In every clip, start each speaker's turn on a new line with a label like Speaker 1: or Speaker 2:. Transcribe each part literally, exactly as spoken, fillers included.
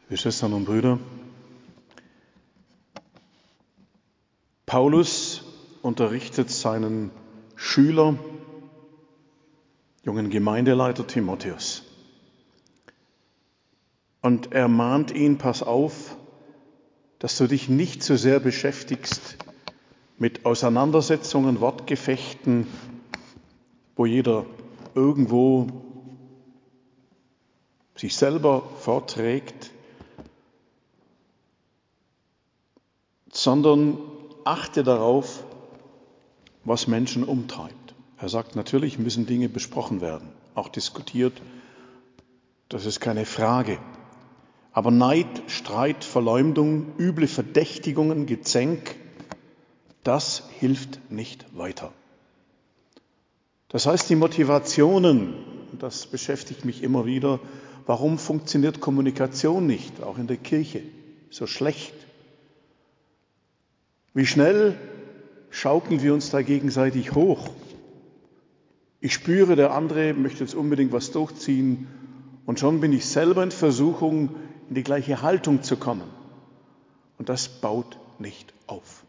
Speaker 1: Liebe Schwestern und Brüder, Paulus unterrichtet seinen Schüler, jungen Gemeindeleiter Timotheus. Und er mahnt ihn, pass auf, dass du dich nicht so sehr beschäftigst mit Auseinandersetzungen, Wortgefechten, wo jeder irgendwo sich selber vorträgt, sondern achte darauf, was Menschen umtreibt. Er sagt, natürlich müssen Dinge besprochen werden, auch diskutiert, das ist keine Frage. Aber Neid, Streit, Verleumdung, üble Verdächtigungen, Gezänk, das hilft nicht weiter. Das heißt, die Motivationen, das beschäftigt mich immer wieder, warum funktioniert Kommunikation nicht, auch in der Kirche, so schlecht? Wie schnell schaukeln wir uns da gegenseitig hoch? Ich spüre, der andere möchte jetzt unbedingt was durchziehen und schon bin ich selber in Versuchung, in die gleiche Haltung zu kommen. Und das baut nicht auf.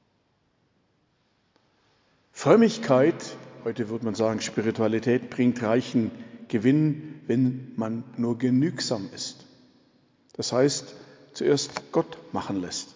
Speaker 1: Frömmigkeit, heute würde man sagen Spiritualität, bringt reichen Gewinn, wenn man nur genügsam ist. Das heißt, zuerst Gott machen lässt.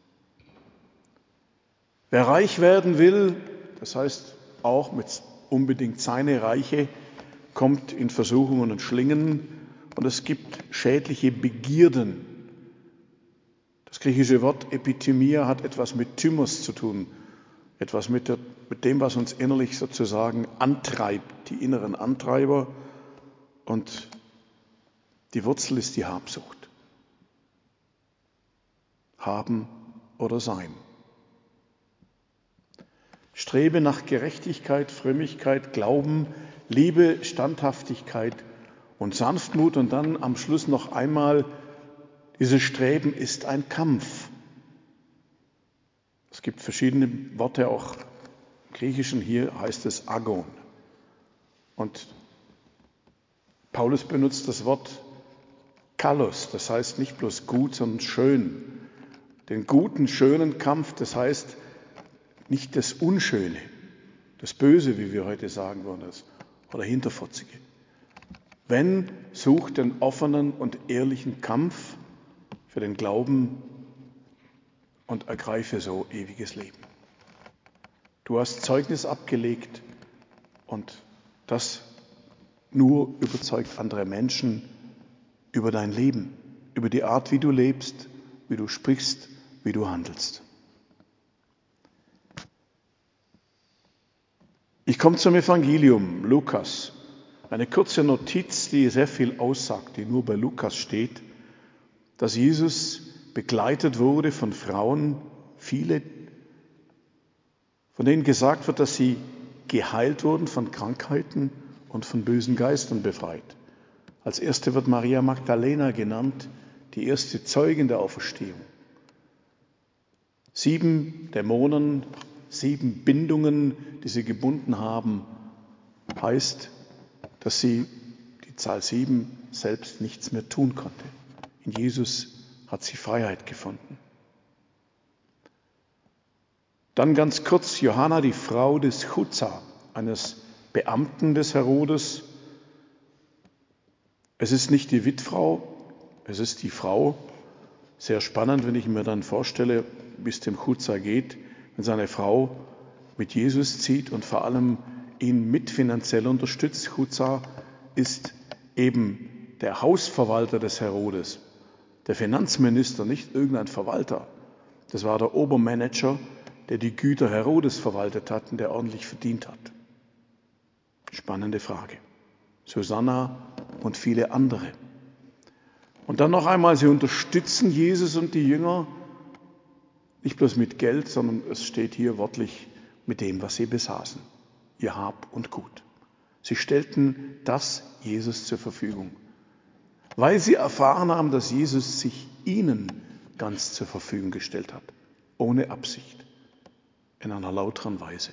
Speaker 1: Wer reich werden will, das heißt auch mit unbedingt seine Reiche, kommt in Versuchungen und Schlingen und es gibt schädliche Begierden. Das griechische Wort Epithymia hat etwas mit Thymos zu tun, etwas mit, der, mit dem, was uns innerlich sozusagen antreibt, die inneren Antreiber, und die Wurzel ist die Habsucht. Haben oder sein. Strebe nach Gerechtigkeit, Frömmigkeit, Glauben, Liebe, Standhaftigkeit und Sanftmut und dann am Schluss noch einmal, dieses Streben ist ein Kampf. Es gibt verschiedene Worte, auch im Griechischen, hier heißt es Agon. Und Paulus benutzt das Wort Kalos, das heißt nicht bloß gut, sondern schön. Den guten, schönen Kampf, das heißt nicht das Unschöne, das Böse, wie wir heute sagen wollen, das, oder Hinterfotzige. Wenn, such den offenen und ehrlichen Kampf für den Glauben und ergreife so ewiges Leben. Du hast Zeugnis abgelegt und das nur überzeugt andere Menschen über dein Leben, über die Art, wie du lebst, wie du sprichst, wie du handelst. Ich komme zum Evangelium, Lukas. Eine kurze Notiz, die sehr viel aussagt, die nur bei Lukas steht, dass Jesus begleitet wurde von Frauen, viele, von denen gesagt wird, dass sie geheilt wurden von Krankheiten und von bösen Geistern befreit. Als erste wird Maria Magdalena genannt, die erste Zeugin der Auferstehung. Sieben Dämonen, sieben Bindungen, die sie gebunden haben, heißt, dass sie, die Zahl sieben, selbst nichts mehr tun konnte. In Jesus hat sie Freiheit gefunden. Dann ganz kurz Johanna, die Frau des Chuza, eines Beamten des Herodes. Es ist nicht die Witfrau, es ist die Frau. Sehr spannend, wenn ich mir dann vorstelle, wie es dem Chuza geht, wenn seine Frau mit Jesus zieht und vor allem ihn mit finanziell unterstützt. Chuza ist eben der Hausverwalter des Herodes, der Finanzminister, nicht irgendein Verwalter. Das war der Obermanager, der die Güter Herodes verwaltet hat und der ordentlich verdient hat. Spannende Frage. Susanna und viele andere. Und dann noch einmal, sie unterstützen Jesus und die Jünger, nicht bloß mit Geld, sondern es steht hier wörtlich mit dem, was sie besaßen, ihr Hab und Gut. Sie stellten das Jesus zur Verfügung, weil sie erfahren haben, dass Jesus sich ihnen ganz zur Verfügung gestellt hat, ohne Absicht, in einer lauteren Weise.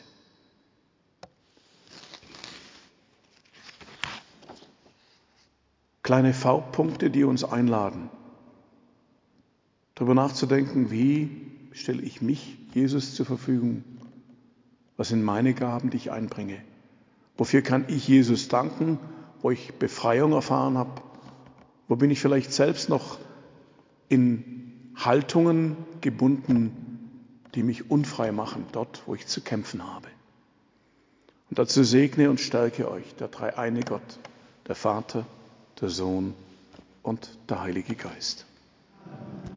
Speaker 1: Kleine V-Punkte, die uns einladen. darüber nachzudenken, wie stelle ich mich Jesus zur Verfügung? Was sind meine Gaben, die ich einbringe? Wofür kann ich Jesus danken, wo ich Befreiung erfahren habe? Wo bin ich vielleicht selbst noch in Haltungen gebunden, die mich unfrei machen, dort, wo ich zu kämpfen habe? Und dazu segne und stärke euch der dreieine Gott, der Vater, der Sohn und der Heilige Geist.